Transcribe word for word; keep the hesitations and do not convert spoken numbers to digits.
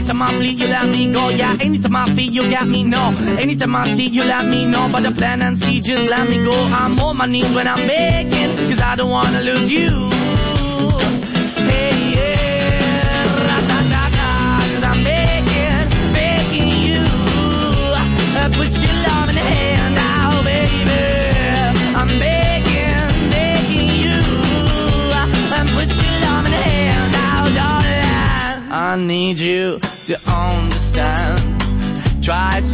Anytime I flee, you let me go. Yeah, anytime I feel, you got me, no. Anytime I see, you let me know. But the plan and see, just let me go. I'm on my knees when I'm begging, cause I don't wanna lose you. Hey, yeah, ra-da-da-da, cause I'm begging, begging you. Uh, put your love in the hand now, baby. I'm begging, begging you. Uh, put your love in the hand now, darling. I need you to understand. Try